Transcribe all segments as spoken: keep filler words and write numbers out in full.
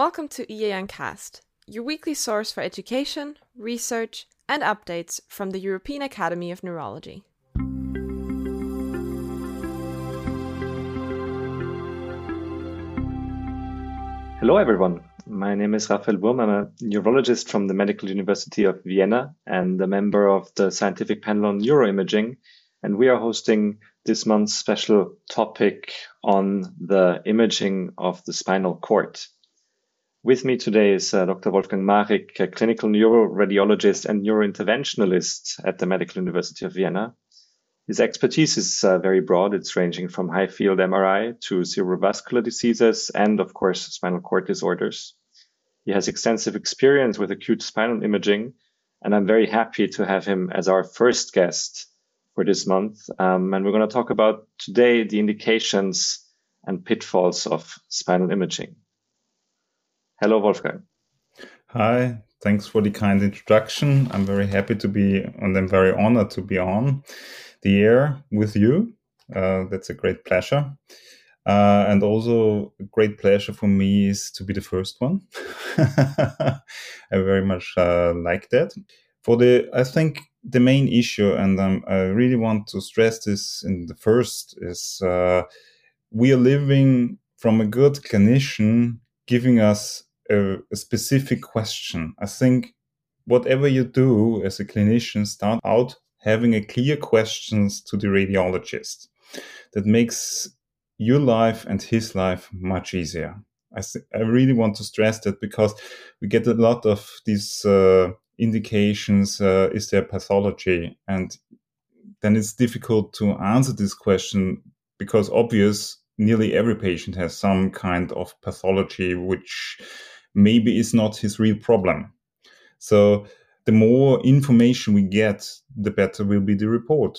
Welcome to E A N Cast, your weekly source for education, research, and updates from the European Academy of Neurology. Hello everyone, my name is Raphael Wurm. I'm a neurologist from the Medical University of Vienna and a member of the scientific panel on neuroimaging. And we are hosting this month's special topic on the imaging of the spinal cord. With me today is uh, Doctor Wolfgang Marek, a clinical neuroradiologist and neurointerventionalist at the Medical University of Vienna. His expertise is uh, very broad. It's ranging from high-field M R I to cerebrovascular diseases and, of course, spinal cord disorders. He has extensive experience with acute spinal imaging, and I'm very happy to have him as our first guest for this month. Um, and we're going to talk about today the indications and pitfalls of spinal imaging. Hello, Wolfgang. Hi, thanks for the kind introduction. I'm very happy to be, and I'm very honored to be on the air with you. Uh, that's a great pleasure. Uh, and also a great pleasure for me is to be the first one. I very much uh, like that. For the, I think the main issue, and um, I really want to stress this in the first, is uh, we are living from a good clinician giving us a, a specific question. I think whatever you do as a clinician, start out having a clear questions to the radiologist. That makes your life and his life much easier. I, th- I really want to stress that because we get a lot of these uh, indications, uh, is there pathology? And then it's difficult to answer this question because obvious, nearly every patient has some kind of pathology, which maybe is not his real problem. So the more information we get, the better will be the report.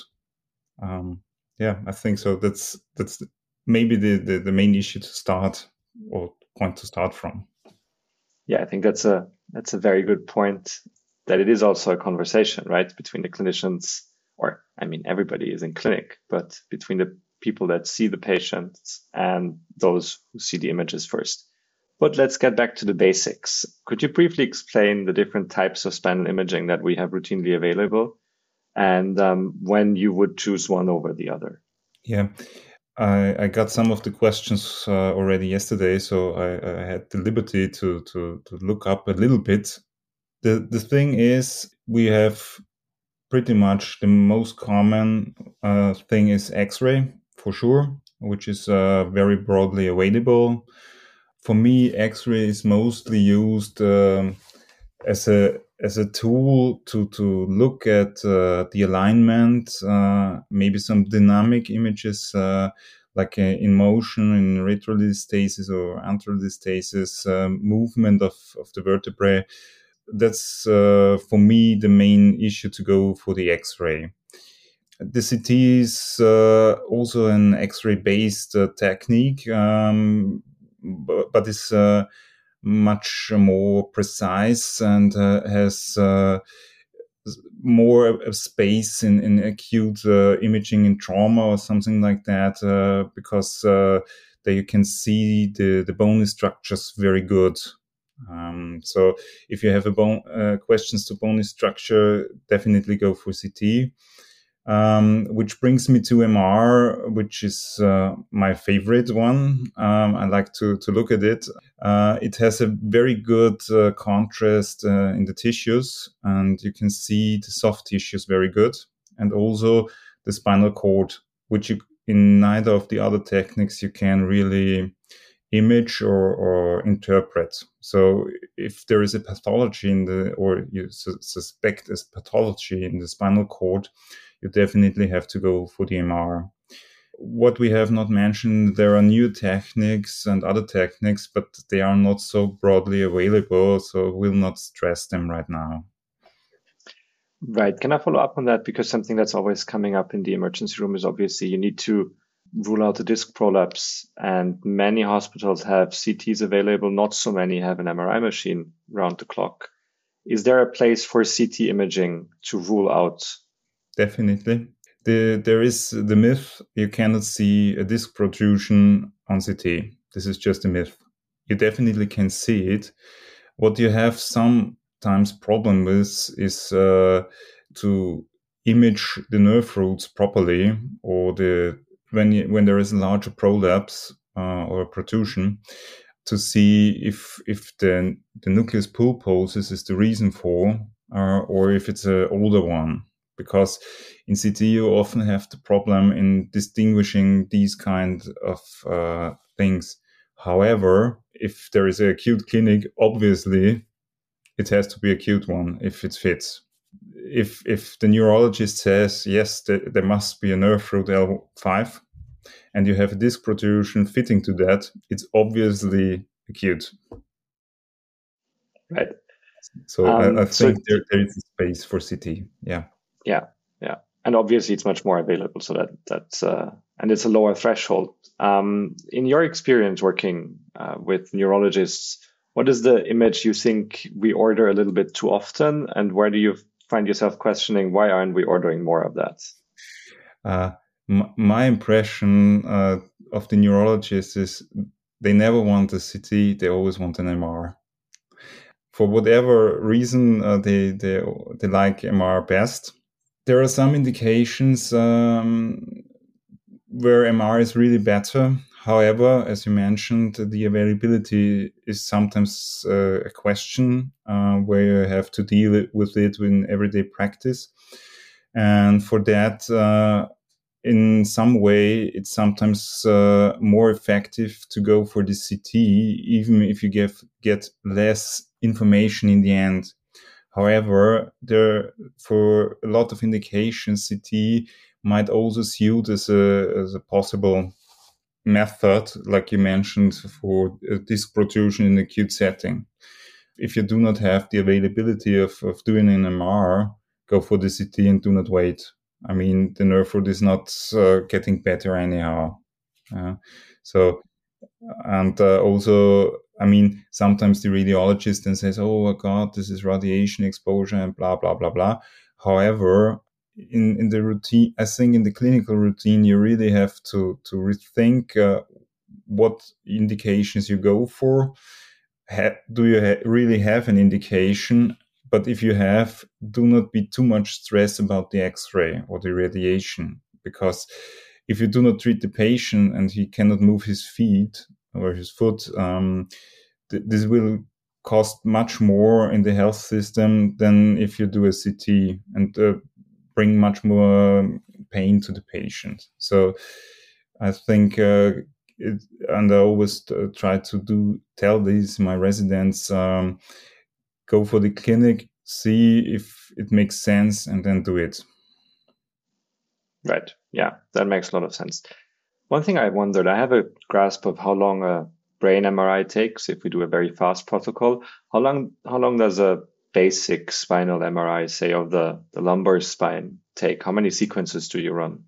Um, yeah, I think so. That's that's maybe the, the, the main issue to start or point to start from. Yeah, I think that's a that's a very good point, that it is also a conversation, right, between the clinicians, or I mean, everybody is in clinic, but between the people that see the patients and those who see the images first. But let's get back to the basics. Could you briefly explain the different types of spinal imaging that we have routinely available, and um, when you would choose one over the other? Yeah, I, I got some of the questions uh, already yesterday, so I, I had the liberty to, to, to look up a little bit. The, the thing is, we have pretty much the most common uh, thing is X-ray, for sure, which is uh, very broadly available. For me, X-ray is mostly used um, as a as a tool to to look at uh, the alignment, uh, maybe some dynamic images uh, like uh, in motion, in retrodiastasis or anterodiastasis, uh, movement of, of the vertebrae. That's uh, for me the main issue to go for the X-ray. The C T is uh, also an X-ray based uh, technique, um, but, but is uh, much more precise and uh, has uh, more space in, in acute uh, imaging in trauma or something like that, uh, because uh, there you can see the, the bony structures very good. Um, so if you have a bone, uh, questions to bony structure, definitely go for C T. Um, which brings me to M R, which is uh, my favorite one. Um, I like to, to look at it. Uh, it has a very good uh, contrast uh, in the tissues, and you can see the soft tissues very good. And also the spinal cord, which you, in neither of the other techniques you can really image or, or interpret. So if there is a pathology in the, or you su- suspect as pathology in the spinal cord, you definitely have to go for the M R. What we have not mentioned, there are new techniques and other techniques, but they are not so broadly available, so we'll not stress them right now. Right. Can I follow up on that? Because something that's always coming up in the emergency room is obviously you need to rule out the disc prolapse, and many hospitals have C Ts available. Not so many have an M R I machine round the clock. Is there a place for C T imaging to rule out? Definitely. The, there is the myth, you cannot see a disc protrusion on C T. This is just a myth. you definitely can see it. What you have sometimes problem with is uh, to image the nerve roots properly, or the when you, when there is a larger prolapse uh, or a protrusion, to see if if the the nucleus pulposus is the reason for, uh, or if it's an older one. Because in C T you often have the problem in distinguishing these kind of uh, things. However, if there is an acute clinic, obviously it has to be an acute one if it fits. If if the neurologist says, yes, th- there must be a nerve root L five, and you have a disc protrusion fitting to that, it's obviously acute. Right. So um, I, I think so there, there is a space for C T. Yeah. Yeah. Yeah. And obviously it's much more available. So that that's, uh, and it's a lower threshold. Um, in your experience working uh, with neurologists, what is the image you think we order a little bit too often? And where do you find yourself questioning, why aren't we ordering more of that? Uh, m- my impression uh, of the neurologists is they never want a C T, they always want an M R. For whatever reason, uh, they, they, they like M R best. There are some indications um, where M R is really better. However, as you mentioned, the availability is sometimes uh, a question uh, where you have to deal with it in everyday practice. And for that, uh, in some way, it's sometimes uh, more effective to go for the C T, even if you get, get less information in the end. However, there for a lot of indications, C T might also suit as a, as a possible method, like you mentioned, for disc protrusion in acute setting. If you do not have the availability of, of doing an M R, go for the C T and do not wait. I mean, the nerve root is not uh, getting better anyhow. Uh, so, and uh, also, I mean, sometimes the radiologist then says, oh, God, this is radiation exposure and blah, blah, blah, blah. However, in, in the routine, I think in the clinical routine, you really have to, to rethink uh, what indications you go for. Ha- do you ha- really have an indication? But if you have, do not be too much stressed about the X-ray or the radiation, because if you do not treat the patient and he cannot move his feet or his foot, um, th- this will cost much more in the health system than if you do a C T, and uh, bring much more pain to the patient. So I think, uh, it, and I always uh, try to do tell these my residents, um, go for the clinic, see if it makes sense, and then do it. Right. Yeah, that makes a lot of sense. One thing I wondered, I have a grasp of how long a brain M R I takes if we do a very fast protocol. How long how long does a basic spinal M R I, say, of the, the lumbar spine take? How many sequences do you run?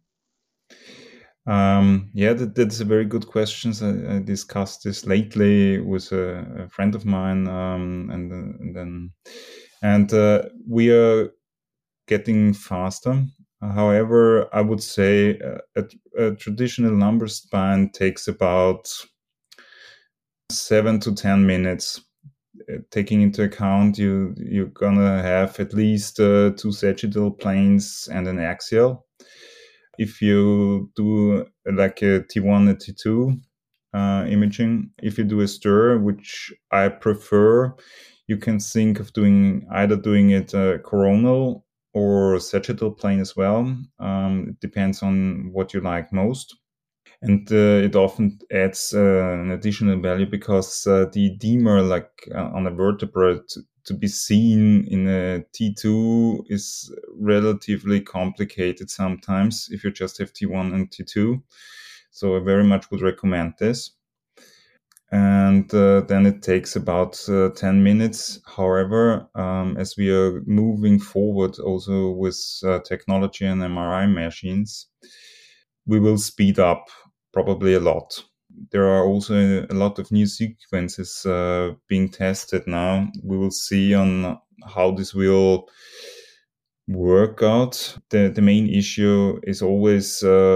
Um, yeah, that, that's a very good question. I, I discussed this lately with a, a friend of mine, um, and, and then and uh, we are getting faster. However, I would say a, a traditional lumbar spine takes about seven to ten minutes. Taking into account you you're gonna have at least uh, two sagittal planes and an axial. If you do like a T one and T two uh, imaging, if you do a stir, which I prefer, you can think of doing either doing it uh, coronal or sagittal plane as well. Um, it depends on what you like most. And uh, it often adds uh, an additional value because uh, the edema, like uh, on a vertebrate, to be seen in a T two is relatively complicated sometimes if you just have T one and T two. So I very much would recommend this. And uh, then it takes about uh, ten minutes. However, um, as we are moving forward also with uh, technology and M R I machines, we will speed up probably a lot. There are also a lot of new sequences uh, being tested now. We will see on how this will work out. The, the main issue is always uh,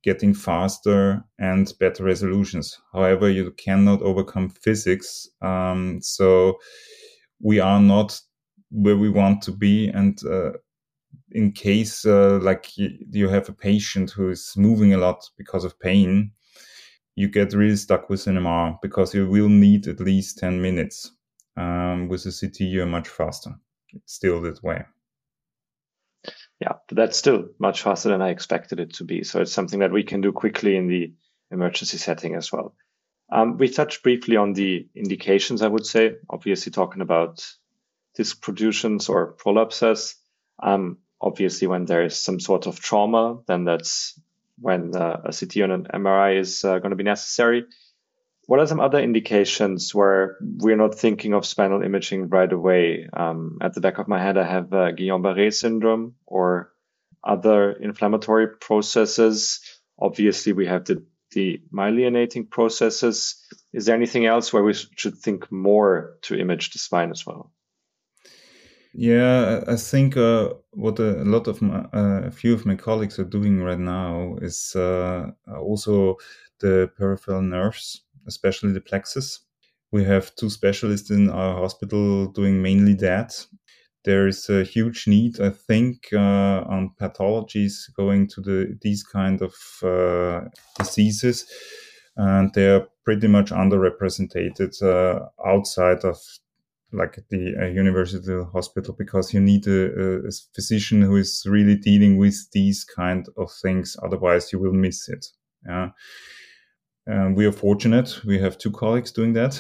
getting faster and better resolutions. However, you cannot overcome physics. Um, so we are not where we want to be. And uh, in case uh, like you, you have a patient who is moving a lot because of pain, you get really stuck with an M R because you will need at least ten minutes. Um, with a C T, you're much faster. It's still that way. Yeah, but that's still much faster than I expected it to be. So it's something that we can do quickly in the emergency setting as well. Um, we touched briefly on the indications, I would say, obviously talking about disc protrusions or prolapses. Um, obviously, when there is some sort of trauma, then that's when uh, a C T and an M R I is uh, going to be necessary. What are some other indications where we're not thinking of spinal imaging right away? Um, at the back of my head, I have uh, Guillain-Barré syndrome or other inflammatory processes. Obviously, we have the, the myelinating processes. Is there anything else where we should think more to image the spine as well? Yeah, I think uh, what a, a lot of my, uh, a few of my colleagues are doing right now is uh, also the peripheral nerves, especially the plexus. We have two specialists in our hospital doing mainly that. There is a huge need, I think, uh, on pathologies going to the these kind of uh, diseases, and they are pretty much underrepresented uh, outside of like the uh, university hospital, because you need a, a physician who is really dealing with these kind of things. Otherwise, you will miss it. Yeah. Um, we are fortunate. We have two colleagues doing that.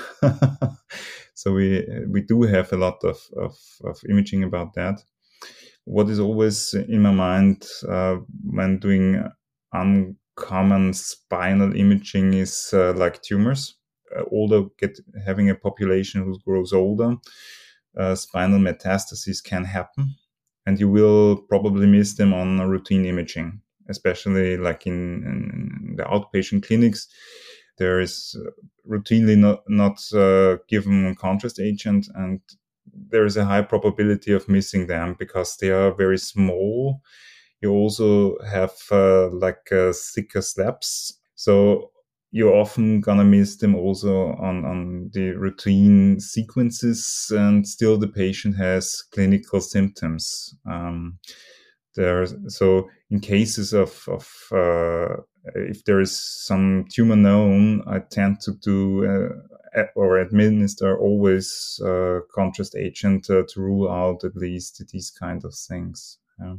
So we we do have a lot of, of, of imaging about that. What is always in my mind uh, when doing uncommon spinal imaging is uh, like tumors. Uh, older get having a population who grows older, uh, spinal metastases can happen, and you will probably miss them on routine imaging, especially like in, in the outpatient clinics. There is routinely not, not uh, given contrast agent, and there is a high probability of missing them because they are very small. You also have uh, like uh, thicker slabs. So you're often gonna miss them also on, on the routine sequences, and still the patient has clinical symptoms. Um, there, so in cases of, of uh, if there is some tumor known, I tend to do uh, or administer always uh, contrast agent uh, to rule out at least these kind of things. Yeah.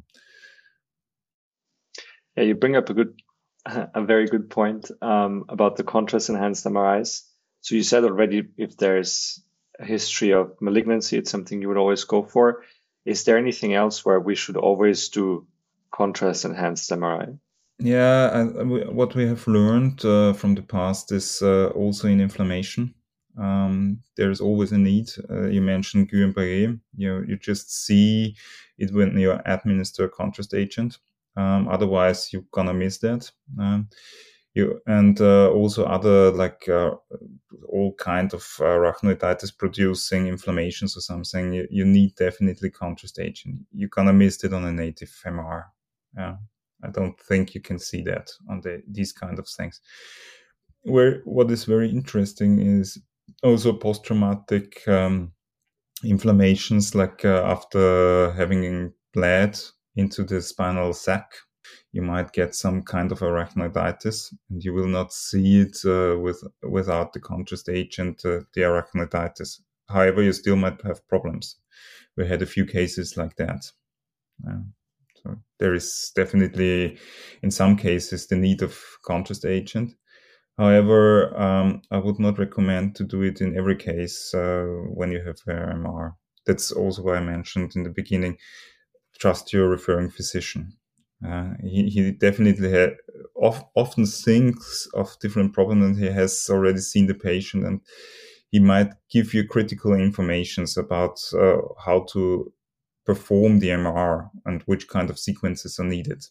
Yeah, you bring up a good, a very good point um, about the contrast enhanced M R Is. So you said already, if there's a history of malignancy, it's something you would always go for. Is there anything else where we should always do contrast enhanced M R I? Yeah, and what we have learned uh, from the past is uh, also in inflammation. Um, there is always a need. Uh, you mentioned Guillain-Barré. You you just see it when you administer contrast agent. Um, otherwise, you're gonna miss that. Um, you and uh, also other like uh, all kind of uh, arachnoiditis producing inflammations or something. You, you need definitely contrast agent. You're gonna miss it on a native M R. Yeah. I don't think you can see that on the these kind of things. Where what is very interesting is also post-traumatic um, inflammations, like uh, after having bled into the spinal sac, you might get some kind of arachnoiditis, and you will not see it uh, with without the contrast agent, uh, the arachnoiditis. However, you still might have problems. We had a few cases like that. Yeah. So there is definitely, in some cases, the need of contrast agent. However, um, I would not recommend to do it in every case uh, when you have a M R. That's also why I mentioned in the beginning, trust your referring physician. Uh, he, he definitely ha- of, often thinks of different problems, and he has already seen the patient, and he might give you critical information about uh, how to perform the M R and which kind of sequences are needed.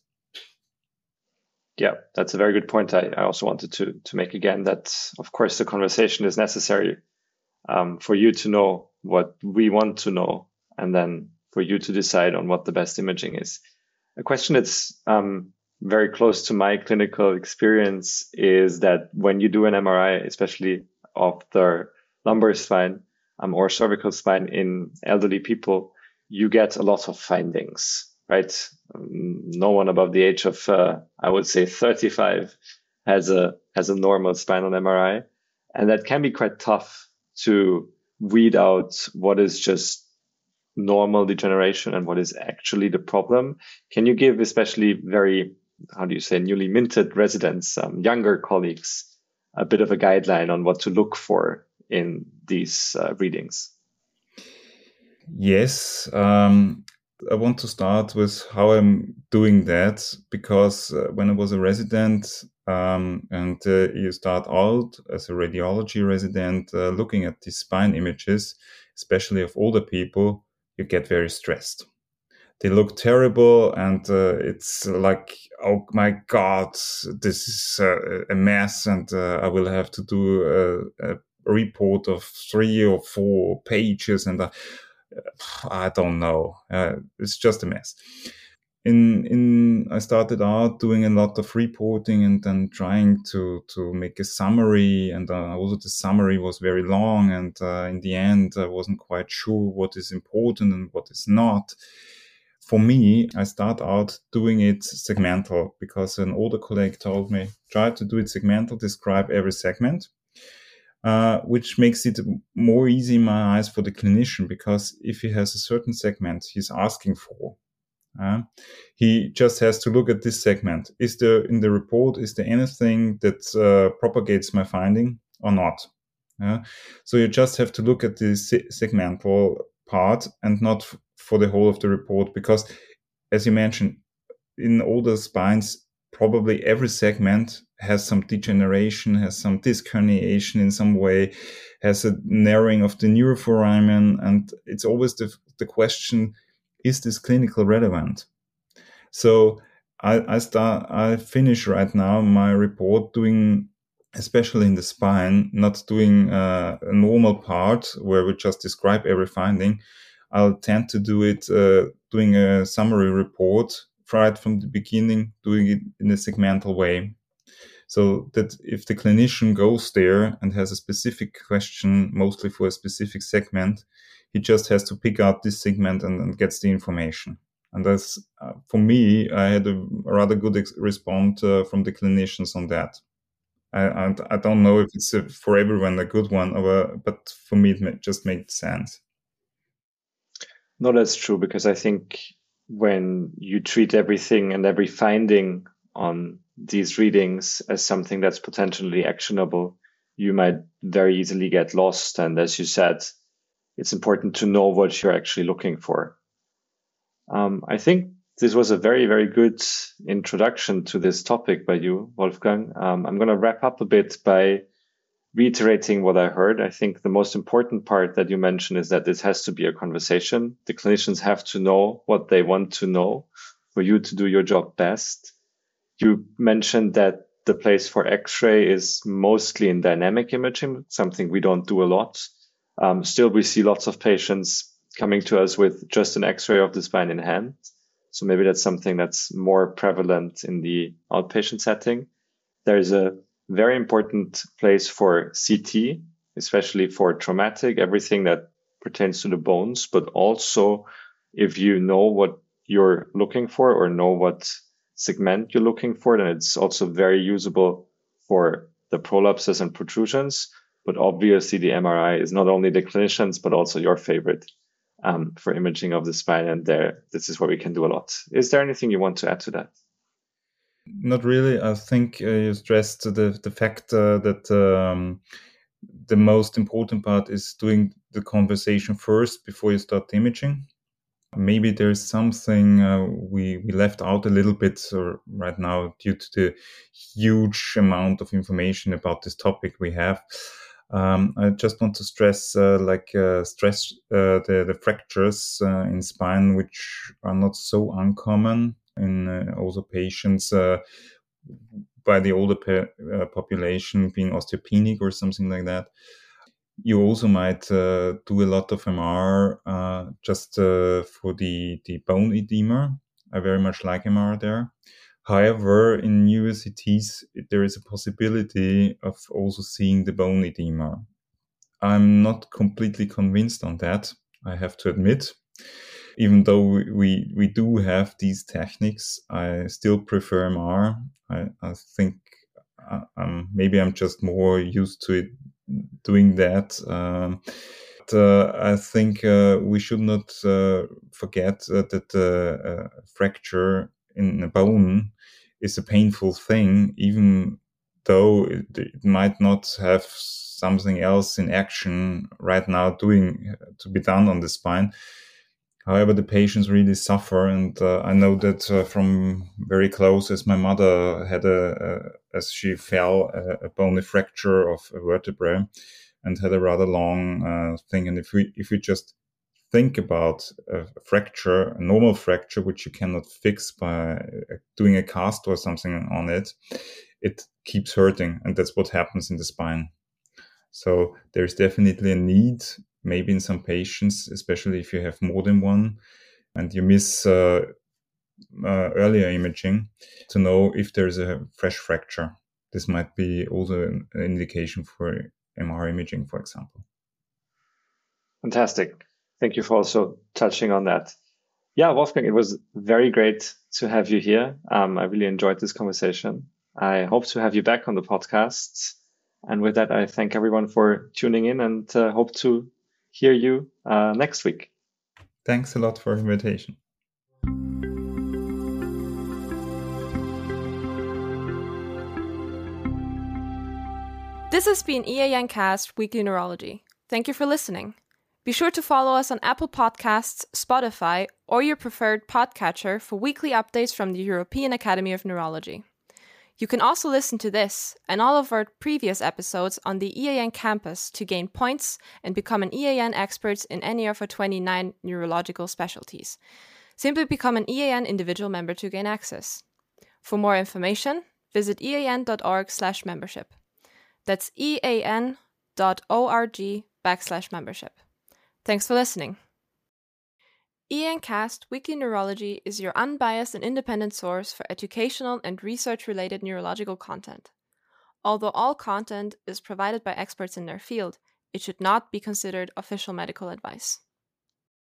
Yeah, that's a very good point. I, I also wanted to to make again that, of course, the conversation is necessary um, for you to know what we want to know, and then for you to decide on what the best imaging is. A question that's um, very close to my clinical experience is that when you do an M R I, especially of the lumbar spine um, or cervical spine in elderly people, you get a lot of findings, right? Um, no one above the age of, uh, I would say, thirty-five has a has a normal spinal M R I, and that can be quite tough to weed out what is just normal degeneration and what is actually the problem. Can you give, especially very, how do you say, newly minted residents, um, younger colleagues, a bit of a guideline on what to look for in these uh, readings? Yes. Um, I want to start with how I'm doing that, because uh, when I was a resident, um, and uh, you start out as a radiology resident uh, looking at these spine images, especially of older people, you get very stressed. They look terrible, and uh, it's like, oh my God, this is uh, a mess, and uh, I will have to do a, a report of three or four pages, and uh, I don't know. Uh, it's just a mess. In in I started out doing a lot of reporting and then trying to to make a summary, and uh, also the summary was very long, and uh, in the end I wasn't quite sure what is important and what is not. For me, I start out doing it segmental, because an older colleague told me, try to do it segmental, describe every segment, uh, which makes it more easy in my eyes for the clinician, because if he has a certain segment he's asking for, uh, he just has to look at this segment. Is there in the report, is there anything that uh, propagates my finding or not? Uh, so you just have to look at the se- segmental part and not f- for the whole of the report, because, as you mentioned, in older spines, probably every segment has some degeneration, has some disc herniation in some way, has a narrowing of the neuroforamen, and it's always the, the question, is this clinical relevant? So I, I start, I finish right now my report doing, especially in the spine, not doing uh, a normal part where we just describe every finding. I'll tend to do it, uh, doing a summary report right from the beginning, doing it in a segmental way. So that if the clinician goes there and has a specific question, mostly for a specific segment, he just has to pick out this segment and, and gets the information. And that's, uh, for me, I had a rather good ex- response uh, from the clinicians on that. I, I, I don't know if it's a, for everyone a good one, or, but for me, it just made sense. No, that's true, because I think when you treat everything and every finding on these readings as something that's potentially actionable, you might very easily get lost. And as you said, it's important to know what you're actually looking for. Um, I think this was a very, very good introduction to this topic by you, Wolfgang. Um, I'm going to wrap up a bit by reiterating what I heard. I think the most important part that you mentioned is that this has to be a conversation. The clinicians have to know what they want to know for you to do your job best. You mentioned that the place for X-ray is mostly in dynamic imaging, something we don't do a lot. Um, still, we see lots of patients coming to us with just an X-ray of the spine in hand. So maybe that's something that's more prevalent in the outpatient setting. There's a very important place for C T, especially for traumatic, everything that pertains to the bones, but also if you know what you're looking for or know what segment you're looking for, then it's also very usable for the prolapses and protrusions. But obviously the M R I is not only the clinicians, but also your favorite um, for imaging of the spine. And there, this is where we can do a lot. Is there anything you want to add to that? Not really. I think uh, you stressed the the fact uh, that um, the most important part is doing the conversation first before you start the imaging. Maybe there's something uh, we we left out a little bit or right now due to the huge amount of information about this topic we have. Um, I just want to stress, uh, like uh, stress uh, the the fractures uh, in spine, which are not so uncommon in uh, also patients uh, by the older pe- uh, population being osteopenic or something like that. You also might uh, do a lot of M R uh, just uh, for the, the bone edema. I very much like M R there. However, in U S C Ts, there is a possibility of also seeing the bone edema. I'm not completely convinced on that, I have to admit. Even though we, we do have these techniques, I still prefer M R. I, I think uh, um, maybe I'm just more used to it doing that. Um, but, uh, I think uh, we should not uh, forget uh, that the uh, fracture in a bone is a painful thing, even though it, it might not have something else in action right now doing to be done on the spine. However, the patients really suffer, and uh, I know that uh, from very close, as my mother had a, a as she fell, a, a bony fracture of a vertebrae, and had a rather long uh, thing. And if we if we just think about a fracture, a normal fracture, which you cannot fix by doing a cast or something on it, it keeps hurting, and that's what happens in the spine. So there's definitely a need, maybe in some patients, especially if you have more than one and you miss uh, uh, earlier imaging, to know if there's a fresh fracture. This might be also an indication for M R imaging, for example. Fantastic. Thank you for also touching on that. Yeah, Wolfgang, it was very great to have you here. Um, I really enjoyed this conversation. I hope to have you back on the podcast. And with that, I thank everyone for tuning in and uh, hope to hear you uh, next week. Thanks a lot for the invitation. This has been E A N Cast Weekly Neurology. Thank you for listening. Be sure to follow us on Apple Podcasts, Spotify, or your preferred podcatcher for weekly updates from the European Academy of Neurology. You can also listen to this and all of our previous episodes on the E A N campus to gain points and become an E A N expert in any of our twenty-nine neurological specialties. Simply become an E A N individual member to gain access. For more information, visit ean.org slash membership. That's ean.org backslash membership. Thanks for listening. E A N Cast Weekly Neurology is your unbiased and independent source for educational and research-related neurological content. Although all content is provided by experts in their field, it should not be considered official medical advice.